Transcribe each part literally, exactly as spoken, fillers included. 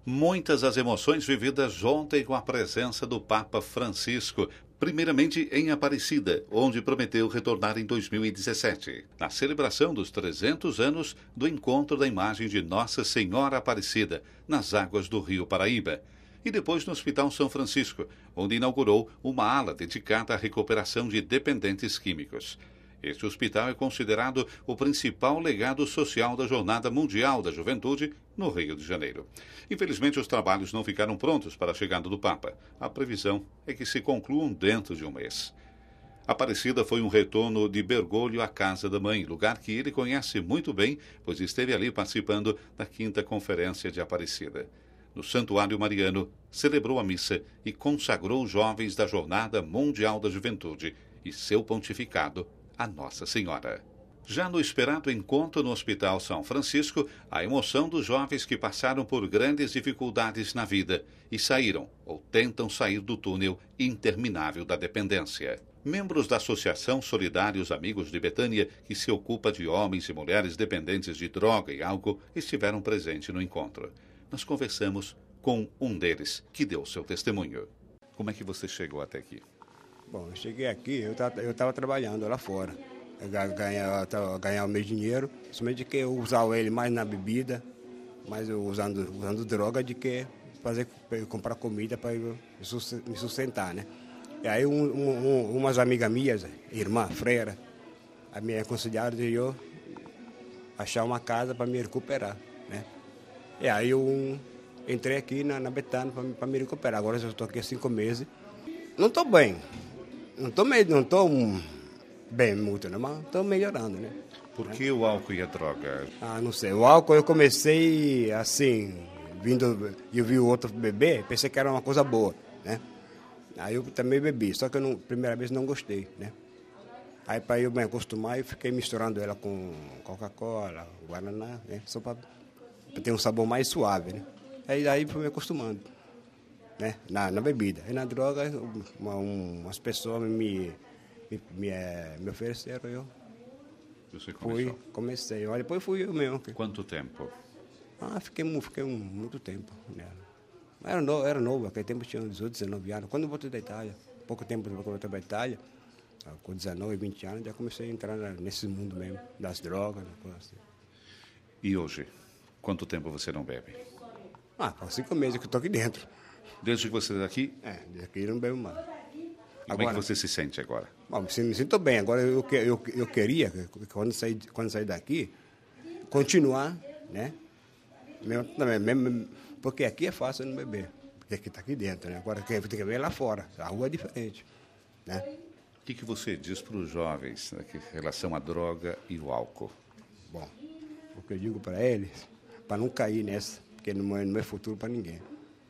Muitas as emoções vividas ontem com a presença do Papa Francisco, primeiramente em Aparecida, onde prometeu retornar em dois mil e dezessete, na celebração dos trezentos anos do encontro da imagem de Nossa Senhora Aparecida, nas águas do Rio Paraíba, e depois no Hospital São Francisco, onde inaugurou uma ala dedicada à recuperação de dependentes químicos. Este hospital é considerado o principal legado social da Jornada Mundial da Juventude no Rio de Janeiro. Infelizmente, os trabalhos não ficaram prontos para a chegada do Papa. A previsão é que se concluam dentro de um mês. Aparecida foi um retorno de Bergoglio à casa da mãe, lugar que ele conhece muito bem, pois esteve ali participando da quinta Conferência de Aparecida. No Santuário Mariano, celebrou a missa e consagrou os jovens da Jornada Mundial da Juventude e seu pontificado a Nossa Senhora. Já no esperado encontro no Hospital São Francisco, a emoção dos jovens que passaram por grandes dificuldades na vida e saíram ou tentam sair do túnel interminável da dependência. Membros da Associação Solidários Amigos de Betânia, que se ocupa de homens e mulheres dependentes de droga e álcool, estiveram presentes no encontro. Nós conversamos com um deles, que deu seu testemunho. Como é que você chegou até aqui? Bom, eu cheguei aqui, eu estava eu tava trabalhando lá fora. Eu ganhava, ganhava o meu dinheiro, somente que eu usava ele mais na bebida, mais eu usando, usando droga, de que fazer, comprar comida para me sustentar, né? E aí um, um, umas amigas minhas, irmã, freira, a me aconselharam de eu achar uma casa para me recuperar, né? E aí eu entrei aqui na, na Betânia para me recuperar. Agora eu estou aqui há cinco meses. Não estou bem. Não estou não tô bem muito, né? Mas estou melhorando, né? Por que o álcool e a droga? Ah, não sei. O álcool eu comecei assim, vindo, eu vi o outro beber, pensei que era uma coisa boa, né? Aí eu também bebi, só que eu não, primeira vez não gostei, né? Aí para eu me acostumar, eu fiquei misturando ela com Coca-Cola, Guaraná, né? Só para ter um sabor mais suave, né? Aí aí fui me acostumando. Né? Na, na bebida. E na droga, uma, um, umas pessoas me, me, me, me ofereceram, eu Você começou? Fui, comecei. Olha, depois fui eu mesmo. Quanto tempo? Ah, fiquei, fiquei um, muito tempo. Né? Era novo, era novo, naquele tempo tinha dezoito, dezenove anos. Quando eu voltei da Itália, pouco tempo depois que eu voltei da Itália, com dezenove, vinte anos, já comecei a entrar nesse mundo mesmo, das drogas, coisa assim. E hoje, quanto tempo você não bebe? Ah, faz cinco meses que eu estou aqui dentro. Desde que você está aqui? É, desde aqui eu não bebo mais. E como é que você se sente agora? Bom, me sinto bem. Agora eu, eu, eu queria, quando sair, quando sair daqui, continuar, né? Mesmo, mesmo, porque aqui é fácil não beber, porque aqui está aqui dentro, né? Agora tem que ver lá fora, a rua é diferente, né? O que, que você diz para os jovens, né, em relação à droga e o álcool? Bom, o que eu digo para eles, para não cair nessa, porque não é, não é futuro para ninguém.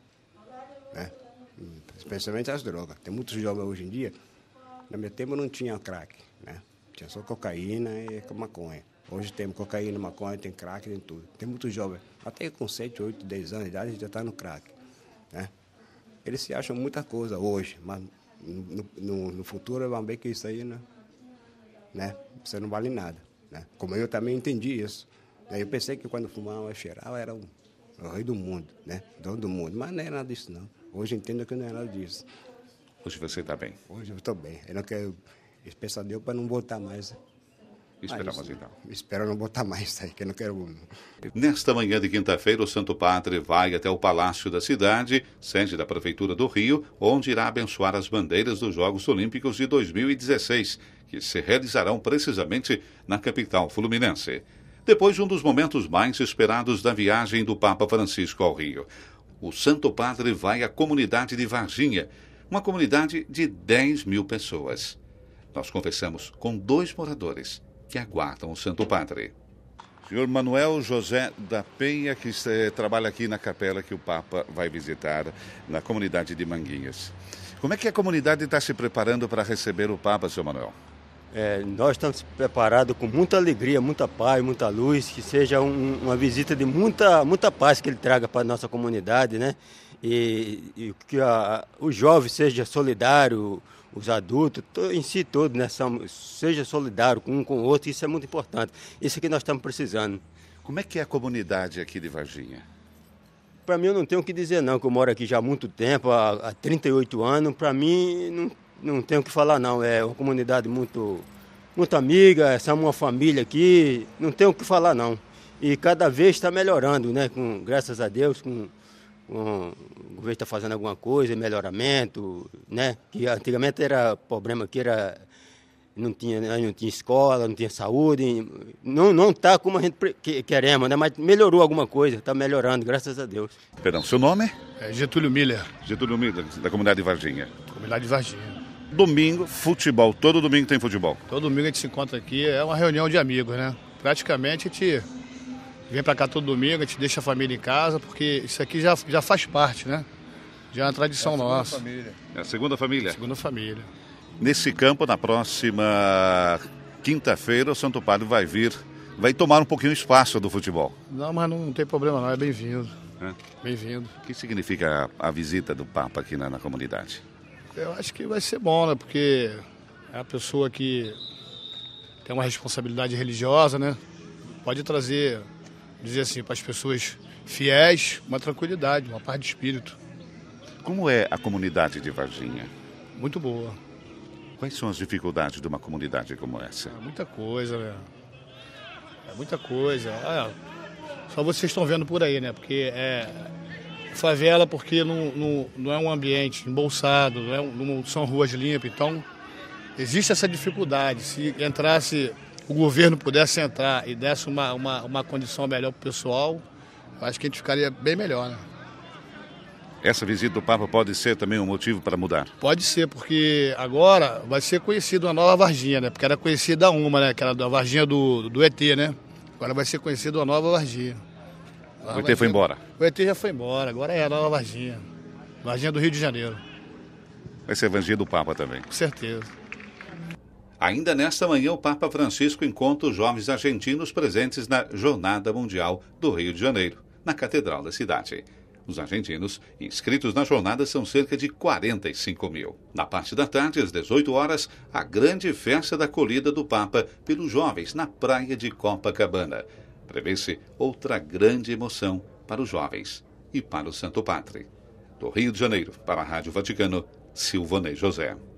Né? Especialmente as drogas. Tem muitos jovens hoje em dia, no meu tempo não tinha crack, né? Tinha só cocaína e maconha. Hoje tem cocaína, maconha, tem crack, tem tudo. Tem muitos jovens, até com sete, oito, dez anos de idade, já está no crack. Né? Eles se acham muita coisa hoje, mas no, no, no futuro vão ver que isso aí, né? Né? Você não vale nada. Né? Como eu também entendi isso. Eu pensei que quando fumava, cheirava, era o, o rei do mundo, né? Dono do mundo, mas não é nada disso, não. Hoje eu entendo que não é nada disso. Hoje você está bem? Hoje eu estou bem. Eu não quero peço a Deus para não voltar mais. Esperamos ah, então. Espero não voltar mais, aí, que eu não quero. Nesta manhã de quinta-feira, o Santo Padre vai até o Palácio da Cidade, sede da Prefeitura do Rio, onde irá abençoar as bandeiras dos Jogos Olímpicos de dois mil e dezesseis, que se realizarão precisamente na capital fluminense. Depois de um dos momentos mais esperados da viagem do Papa Francisco ao Rio, o Santo Padre vai à comunidade de Varginha, uma comunidade de dez mil pessoas. Nós conversamos com dois moradores que aguardam o Santo Padre. Senhor Manuel José da Penha, que eh, trabalha aqui na capela que o Papa vai visitar, na comunidade de Manguinhas. Como é que a comunidade está se preparando para receber o Papa, senhor Manuel? É, nós estamos preparados com muita alegria, muita paz, muita luz, que seja um, uma visita de muita, muita paz que ele traga para a nossa comunidade, né? E, e que a, o jovem seja solidário, os adultos, to, em si todos, né? São, seja solidário com um com o outro, isso é muito importante. Isso é que nós estamos precisando. Como é que é a comunidade aqui de Varginha? para mim eu não tenho o que dizer não, que eu moro aqui já há muito tempo, há, há trinta e oito anos, para mim não, não tenho o que falar não, é uma comunidade muito, muito amiga, somos uma família aqui, não tenho o que falar não. E cada vez está melhorando, né, com, graças a Deus, com, com, o governo está fazendo alguma coisa, melhoramento, né, que antigamente era problema aqui, era... Não tinha, não tinha escola, não tinha saúde, não não está como a gente queremos, né? Mas melhorou alguma coisa, está melhorando, graças a Deus. Perdão, seu nome? É Getúlio Miller. Getúlio Miller, da comunidade de Varginha. Comunidade de Varginha. Domingo, futebol, todo domingo tem futebol. Todo domingo a gente se encontra aqui, é uma reunião de amigos, né? Praticamente a gente vem para cá todo domingo, a gente deixa a família em casa, porque isso aqui já, já faz parte, né? Já é uma tradição é nossa. Família. É a segunda família? Segunda família. Nesse campo, na próxima quinta-feira, o Santo Padre vai vir, vai tomar um pouquinho o espaço do futebol. Não, mas não tem problema não, é bem-vindo. É? Bem-vindo. O que significa a, a visita do Papa aqui na, na comunidade? Eu acho que vai ser bom, né? Porque é a pessoa que tem uma responsabilidade religiosa, né? Pode trazer, dizer assim, para as pessoas fiéis, uma tranquilidade, uma paz de espírito. Como é a comunidade de Varginha? Muito boa. Quais são as dificuldades de uma comunidade como essa? É muita coisa, né? É muita coisa. É, só vocês estão vendo por aí, né? Porque é favela porque não, não, não é um ambiente embolsado, não, é, não são ruas limpas. Então, existe essa dificuldade. Se entrasse, o governo pudesse entrar e desse uma, uma, uma condição melhor para o pessoal, eu acho que a gente ficaria bem melhor, né? Essa visita do Papa pode ser também um motivo para mudar? Pode ser, porque agora vai ser conhecida uma nova Varginha, né? Porque era conhecida uma, né? Que era a Varginha do, do E T, né? Agora vai ser conhecida uma nova Varginha. O E T foi embora? O E T já foi embora, agora é a nova Varginha. Varginha do Rio de Janeiro. Vai ser a Varginha do Papa também? Com certeza. Ainda nesta manhã, o Papa Francisco encontra os jovens argentinos presentes na Jornada Mundial do Rio de Janeiro, na Catedral da cidade. Os argentinos inscritos na jornada são cerca de quarenta e cinco mil. Na parte da tarde, às dezoito horas, a grande festa da acolhida do Papa pelos jovens na praia de Copacabana. Prevê-se outra grande emoção para os jovens e para o Santo Padre. Do Rio de Janeiro, para a Rádio Vaticano, Silvanei José.